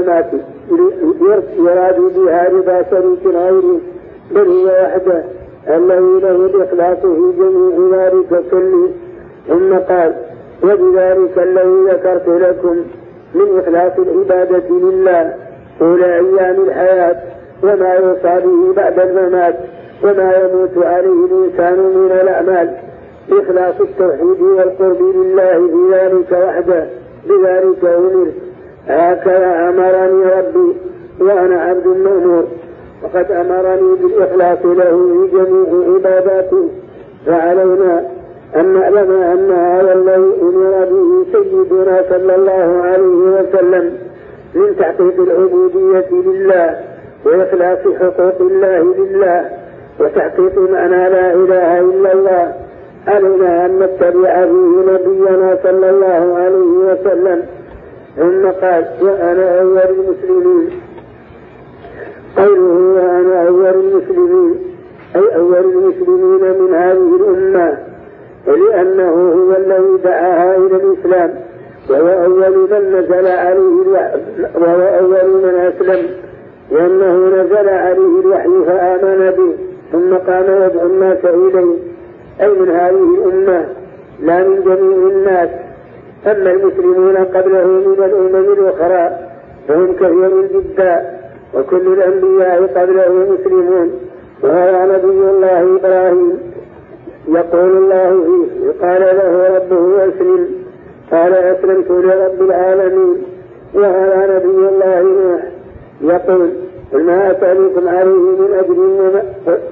الممات يراد بها رضا شريك غيره، بل هو وحده الذي له الإخلاص في جميع ذلك كله. ثم قال: وبذلك الذي ذكرت لكم من إخلاص العبادة لله طول أيام الحياة، وما يوصى به بعد الممات، وما يموت عليه الإنسان من الأعمال، إخلاص التوحيد والقرب لله في ذلك وحده، بذلك أمرت، هكذا أمرني ربي وأنا عبد مأمور، وقد أمرني بالإخلاص له في جميع عباداته. فعلينا أن نعلم أن هذا الذي أمر به سيدنا صلى الله عليه وسلم من تحقيق العبودية لله وإخلاص حقوق الله لله وتحقيق معنى لا إله إلا الله، علينا أن نتبع فيه نبينا صلى الله عليه وسلم. ثم قال: وأنا أول المسلمين. قوله وأنا أول المسلمين أي أول المسلمين من هذه الأمة، ولأنه هو الذي دعاها إلى الإسلام، وهو أول من نزل عليه وهو أول من أسلم، لأنه نزل عليه الوحي فآمن به ثم قام يدعو الناس إليه، أي من هذه الأمة لا من جميع الناس. أما المسلمون قبله من الأمم الأخرى فهم كثير جدا، وكل الأنبياء قبله مسلمون. وهذا نبي الله إبراهيم يقول الله فيه: قال له ربه أسلم، قال أسلمت لرب العالمين. وهذا نبي الله نوح يقول: قل ما أسألكم عليه من أجر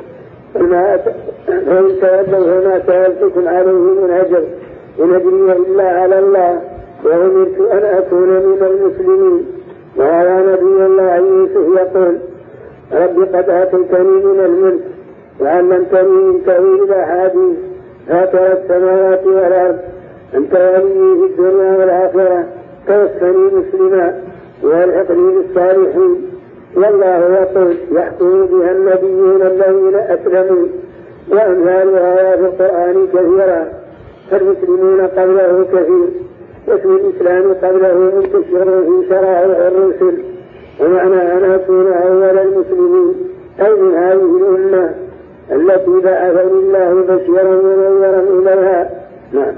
فإن تولوا فما سألتكم عليه من أجر إن أجري إلا على الله وأمرت أن أكون من المسلمين. وهذا نبي الله يوسف يقول: رب قد آتيتني من الملك وعلمتني من تأويل الأحاديث فاطر السماوات والأرض أنت ولي في الدنيا والآخرة توفني مسلما والحقني بالصالحين. والله يقول: يحكم بها النبيون الذين أسلموا. وأمثال آيات القرآن كثيرة، فالمسلمون قبله كثير، واسم الإسلام قبله منتشر في شرائع الرسل. ومعنى أن أكون أول المسلمين أي من هذه الأمة التي بعثني الله بشيرا ونذيرا إليها. نعم.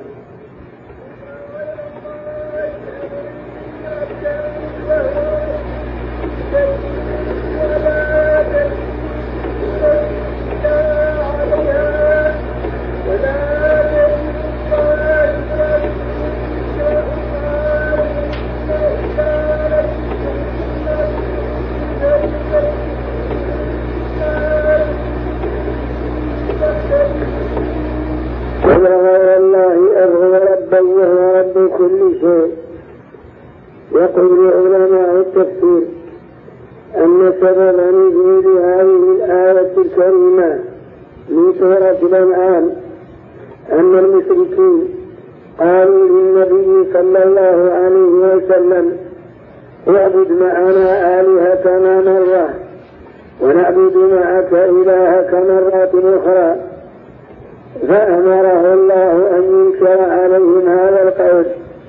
وغير الله أبغى ربا وهو رب كل شيء. يقول علماء التفسير أن سبب نزول هذه الآية الكريمة من سورة الأنعام أن المشركين قالوا للنبي صلى الله عليه وسلم: اعبد معنا آلهتنا مرة ونعبد معك إلهك مرات أخرى. فأمره الله أن ينكر عليهم هذا القول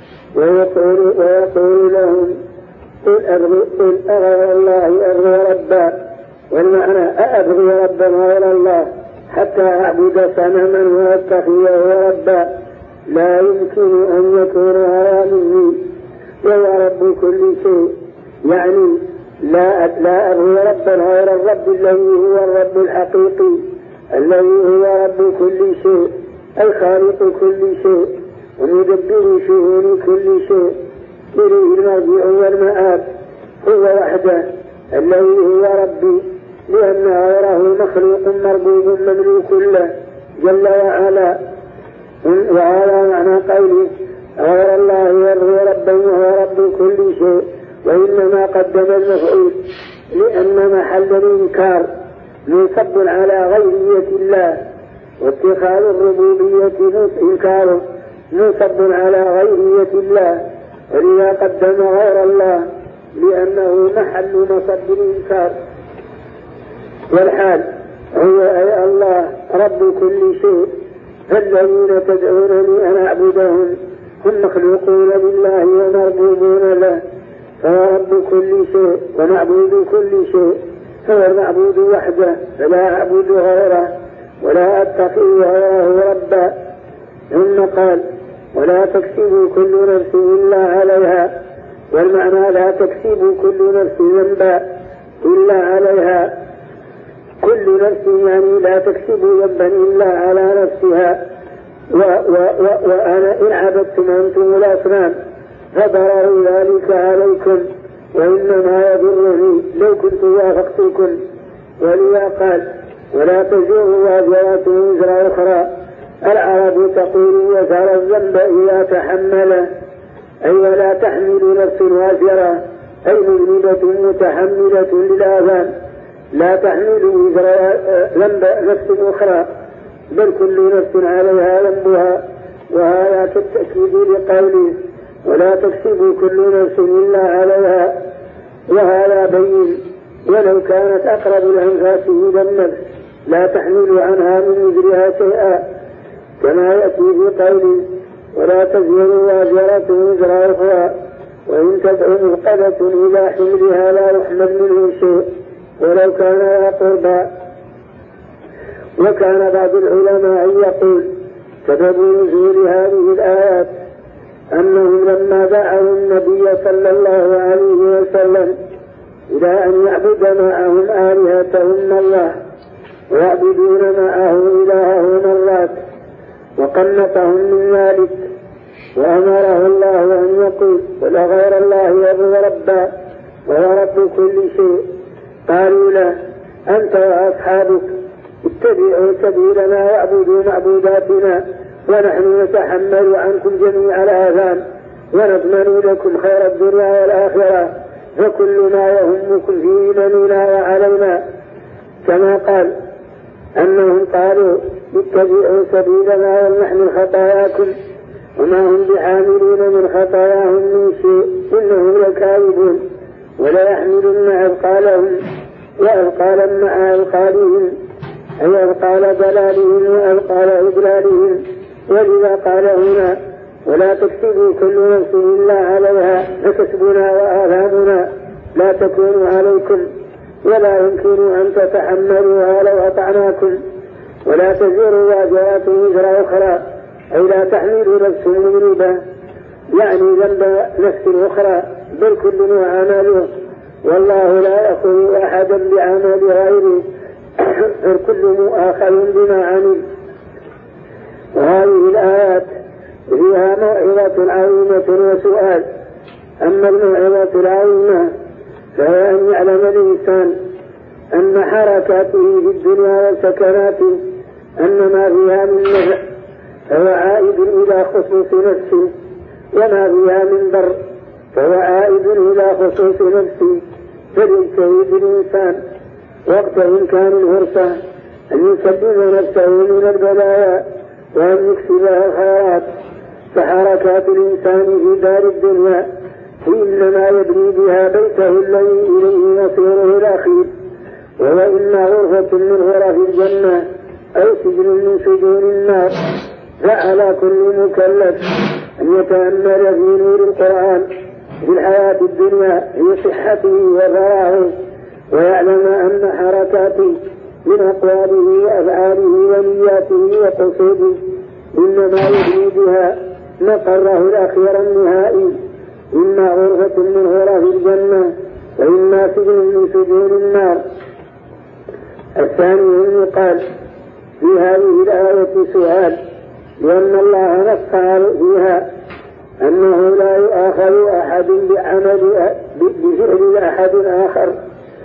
ويقول لهم: قل أغير الله أبغي ربا، والمعنى أبغي ربا غير الله حتى أعبد صنما وأتخذه ربا، لا يمكن أن يكون هذا مني، وهو رب كل شيء. يعني لا أبغي ربا غير الرب الذي هو الرب الحقيقي الذي هو رب كل شيء، أي خالق كل شيء ومدبر شؤون كل شيء، إليه المرجع والمآب، هو وحده الذي هو ربي، لأن غيره مخلوق مربوب مملوك له جل وعلا. وهذا معنى قوله: غير الله يرضي ربا وهو رب كل شيء. وإنما قدم المفعول لأن محل الإنكار منصب على غيرية الله، واتخاذ الربوبية إنكاره منصب على غيرية الله، ولذا قدم غير الله لأنه محل نصب الإنكار. والحال هو أي الله رب كل شيء، فالذين تدعونني أن أعبدهم هم مخلوقون لله ومربوبون له، فهو رب كل شيء ومعبود كل شيء، هو المعبود وحده فلا أعبد غيره ولا أتقي غيره ربا. ثم قال ولا تكسب كل نفس إلا عليها، والمعنى لا تكسب كل نفس ذنبا إلا عليها، كل نفس يعني لا تكسب ذنبا إلا على نفسها. وأنا إن عبدتم أنتم الأصنام فضرر ذلك عليكم وإنما يضرني لو كنت وافقتكم. ولذا قال ولا تزر وازرة وزر أخرى. العرب تقول وزر الذنب إذا تحمله، أي ولا تحمل نفس وازرة أي مذنبة متحملة للآثام، لا تحمل وزر ذنب نفس أخرى بل كل نفس عليها ذنبها. وهذا كالتأكيد لقوله ولا تكسب كل نفس إلا عليها، وهذا بين ولو كانت أقرب الأنفاس إلى النفس لا تحمل عنها من وزرها شيئا، كما يأتي في قوله ولا تزر وازرة وزر أخرى وإن تدع مثقلة إلى حملها لا يحمل منه شيء ولو كان ذا قربى. وكان بعض العلماء يقول سبب نزول هذه الآيات أنهم لما دعوا النبي صلى الله عليه وسلم إلى أن يعبد معهم آلهتهم الله ويعبدون معه إلههم اللات وقنطهم من ذلك، وأمره الله أن يقول ولا غير الله يبغى ربا وهو رب كل شيء. قالوا له أنت وأصحابك اتبعوا سبيلنا واعبدوا معبوداتنا ونحن نتحمل عنكم جميع الآثام ونضمن لكم خير الدنيا والآخرة فكل ما يهمكم في مننا وعلينا. كما قال أنهم قالوا اتبعوا سبيلنا ولنحمل خطاياكم وما هم بعاملين من خطاياهم من شيء إنهم لكاذبون ولا يحملن أثقالهم وأثقالا مع أثقالهم أي أثقال ضلالهم وأثقال إضلالهم. ولذا قال هنا ولا تكسبوا كل نفس إلا عليها فكسبنا وآثامنا لا تكون عليكم ولا يمكن أن تتحملوها لو أطعناكم. ولا تزر وازرة وزر أخرى أي لا تحمل نفس مذنبة يعني ذنب نفس أخرى بل كل عمله، والله لا يأخذ أحدا بعمل غيره فالكل مؤاخذ بما عمل. وهذه الآيات فيها موعظة عظيمة وسؤال. أما الموعظة العظيمة فهي أن يعلم الإنسان أن حركاته في الدنيا وسكناته أن ما فيها من نفع فهو عائد إلى خصوص نفسه وما فيها من ضر فهو عائد إلى خصوص نفسه. فليجتهد الإنسان وقت إمكان الفرصة أن يسلم نفسه من البلايا وأن يكسبها الخيرات. فحركات الإنسان في دار الدنيا إنما يبني بها بيته الذي إليه مصيره الأخير، وهو إما غرفة من غرف الجنة أو سجن من سجون النار. فعلى كل مكلف أن يتأمل في نور القرآن في الحياة الدنيا في صحته وفراغه ويعلم أن حركاته من أقواله وأفعاله ونياته وقصوده إنما يبني بها مقره الأخير النهائي، إما غرفة من غرف الجنة وإما سجن من سجون النار. الثاني يقال في هذه الآية سؤال، لأن الله نص فيها أنه لا يؤاخذ أحد بفعل أحد آخر.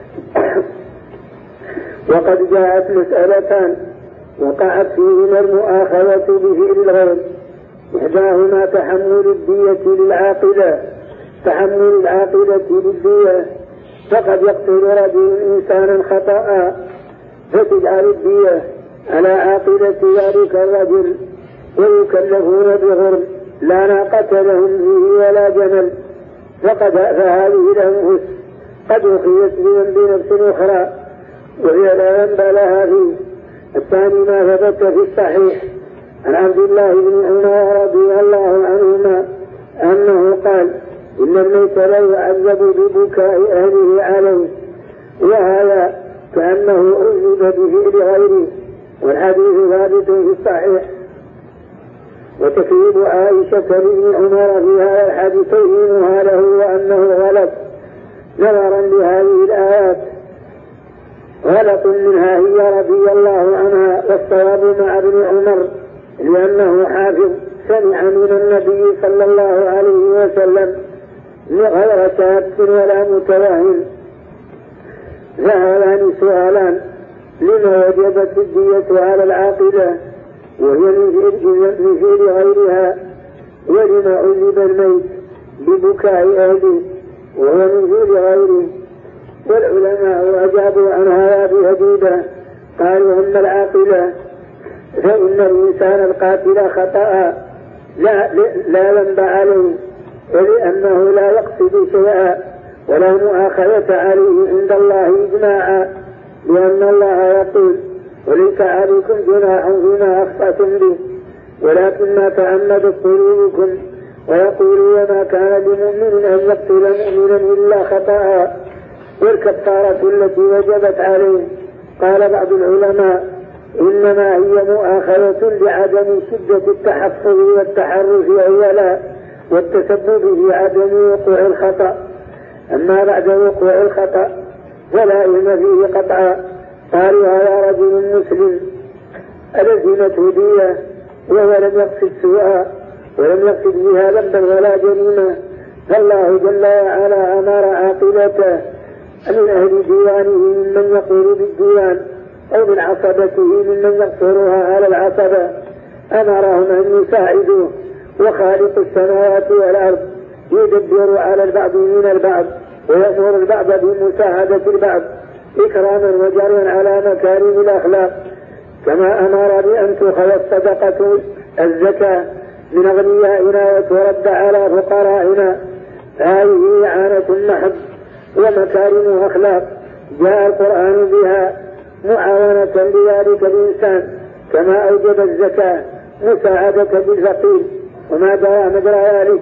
وقد جاءت مسألتان وقعت فيهما المؤاخذة بفعل الغير، إحداهما تحمل الدية للعاقلة، تحمل العاقلة للدية، فقد يقتل رجل إنسانا خطأ فتجعل الدية على عاقلة ذلك الرجل ويكلفون بغرم لا ناقة لهم فيه ولا جمل، فهذه الأنفس قد أخذت بذنب نفس أخرى وهي لا ذنب لها فيه. الثاني ما ثبت في الصحيح عن عبد الله بن عمر رضي الله عنهما أنه قال إن الميت لا يعذب ببكاء أهله عليه، وهذا كأنه عذب بفعل غيره، والحديث ثابت في الصحيح. وتكذيب عائشة لابن عمر في هذا الحديث توهينها له وأنه غلط نظرا لهذه الآيات. غلط منها هي رضي الله عنها، والصواب مع ابن عمر لأنه حافظ سمع من النبي صلى الله عليه وسلم غير شاك ولا متوهم. فهذان سؤالان: لما وجبت الدية على العاقلة وهي من فعل غيرها، ولما عذب الميت ببكاء أهله وهو من فعل غيره؟ والعلماء أجابوا عن هذا بهديدة، قالوا: أما العاقلة فإن الإنسان القاتل خطأ لا ذنب عليه، ولأنه لا يقصد شيئا ولا مؤاخذة عليه عند الله إجماعا، لأن الله يقول: وليس عليكم جناح فيما أخطأتم به ولكن ما تعمدت قلوبكم، ويقول: وما كان لمؤمن أن يقتل مؤمنا إلا خطأ. والكفارة التي وجبت عليه قال بعض العلماء: إنما هي مؤاخذة لعدم شدة التحفظ والتحرش أولا، والتسبب في عدم وقوع الخطأ. أما بعد وقوع الخطأ فلا علم فيه قطعا. قالوا: هذا رجل مسلم ألزمته دية وهو لم يقصد سوءا ولم يقصد بها ذنبا ولا جريمة، فالله جل وعلا أمر عاقبته من أهل ديوانه ممن يقول بالديوان أو من عصبته ممن يقصرها على العصبة، أمرهم أن يساعدوه. وخالق السماوات والأرض يدبر على البعض من البعض ويأمر البعض بمساعدة البعض إكراما وجرا على مكارم الأخلاق، كما أمر بأن تؤخذ الصدقة الزكاة من أغنيائنا وترد على فقرائنا. هذه إعانة محض ومكارم أخلاق جاء القرآن بها معاونة لذلك الإنسان، كما أوجب الزكاة مساعدة بالفقير وما جرى مجرى ذلك.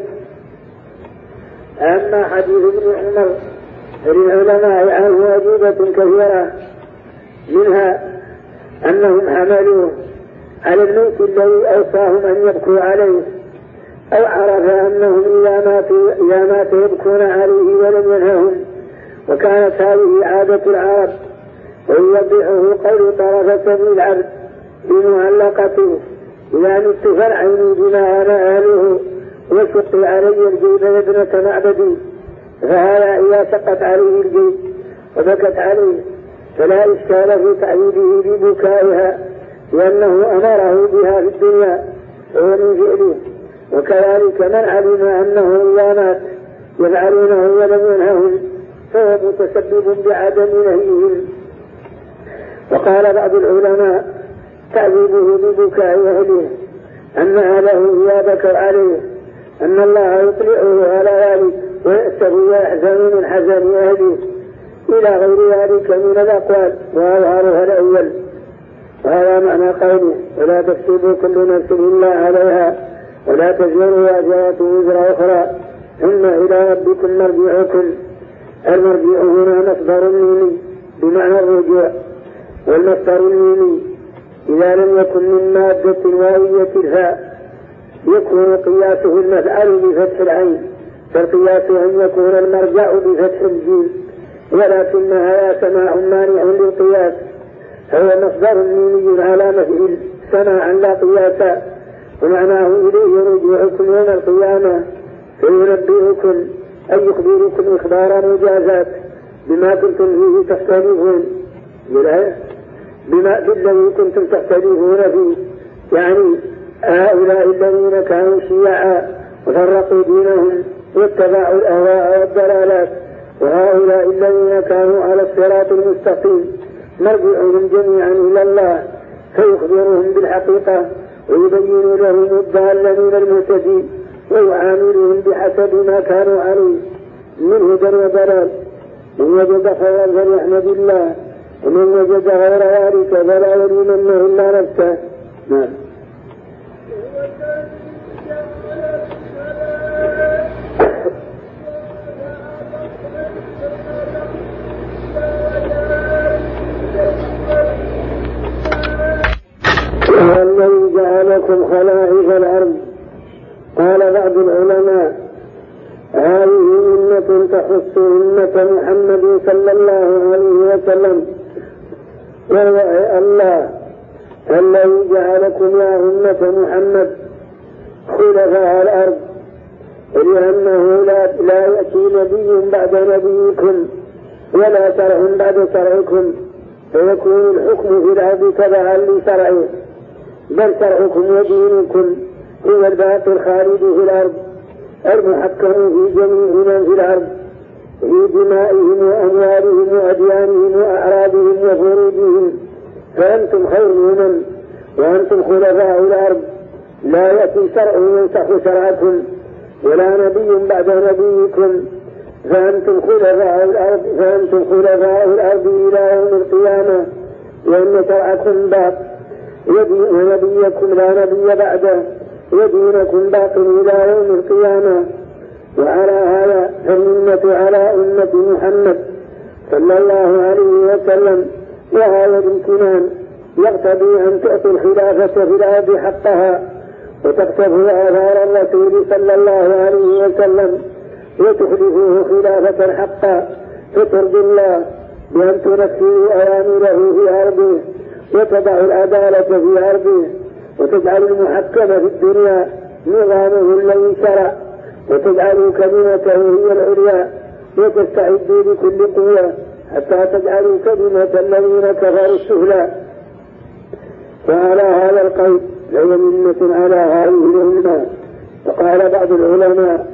أما حديث ابن عمر فللعلماء عنه أجوبة كثيرة، منها أنهم حملوه على الموت الذي أوصاهم أن يبكوا عليه، أو عرف أنهم إذا مات يبكون عليه ولم ينههم، وكانت هذه عادة العرب. ويوضحه قول طرفة بن العبد بمعلقته: إذا مت فالعين بما أنا أهله وشق علي الجيب يا ابنة معبدي. فهذا إذا شقت عليه الجيب وبكت عليه فلا إشكال في تعييده ببكائها، لأنه أمره بها في الدنيا وهو من فعله. وكذلك من علم أنه إذا مات يفعلونه ولم ينههم فهو متسبب بعدم نهيهم. وقال بعض العلماء: تعذيبه ببكاء أهله أن أهله إذا بكوا عليه أن الله يطلعه على ذلك ويأسف ويحزن من حزن أهله إلى غير ذلك من الأقوال، وأظهرها الأول. وهذا معنى قوله: ولا تكسب كل نفس إلا عليها ولا تزر وازرة وزر أخرى ثم إلى ربكم مرجعكم. المرجع هنا مصدر ميمي بمعنى الرجوع، والمصدر الميمي إذا لم يكن من مادة واوية الفاء يكون قياسه المفعل بفتح العين، فالقياس أن يكون المرجع بفتح الجيم، ولكن هذا سماع مانع للقياس، هو مصدر ميمي على مفعل سماعا لا قياسا، ومعناه إليه رجوعكم يوم القيامة فينبئكم أي يخبركم إخبار مجازات بما كنتم فيه تختلفون، بالذي كنتم تختلفون فيه، يعني هؤلاء الذين كانوا شيعا وفرقوا دينهم واتبعوا الأهواء والضلالات، وهؤلاء الذين كانوا على الصراط المستقيم مرجعهم جميعا إلى الله فيخبرهم بالحقيقة ويبين لهم الضال من المهتدين ويعاملهم بحسب ما كانوا عليه من هدى وضلال. من وجد خيرا فليحمد الله، ومن وجد غير ذلك فلا يلومنه إلا نفسه. نعم. جعلكم خلائف الأرض. قال بعض العلماء: هذه منة تخص أمة محمد صلى الله عليه وسلم، وهو الله الذي جعلكم يا أمة محمد خلفاء الأرض، لأنه لا يأتي نبي بعد نبيكم ولا شرع بعد شرعكم، فيكون الحكم في الأرض تبعا لشرعه، بل شرعكم ودينكم هو الباقي الخالد في الأرض المحكم في جميع من في الأرض، في دمائهم وأموالهم وأديانهم وأعراضهم وفروجهم. فأنتم خير من وأنتم خلفاء الأرض، لا يأتي شرع ينسخ شرعكم ولا نبي بعد نبيكم، فأنتم خلفاء الأرض إلى يوم القيامة، لأن شرعكم باق ونبيكم لا نبي بعده، ودينكم باق إلى يوم القيامة. وعلى هذا فالمنة على أمة محمد صلى الله عليه وسلم، وهذا الامتنان يقتضي أن تعطي الخلافة في الأرض حقها، وتقتضي آثار الرسول صلى الله عليه وسلم، وتخلفوه خلافة حقا، فترضي الله بأن تنفذوا أوامره في أرضه، وتضع العدالة في أرضه، وتجعل المحكم في الدنيا نظامه الذي شرع، وتجعلوا كلمته هي العليا، وتستعدوا بكل قوة حتى تجعلوا كلمة الذين كفروا السفلى. وعلى هذا القول لو منة على هذه الأمة. فقال بعض العلماء: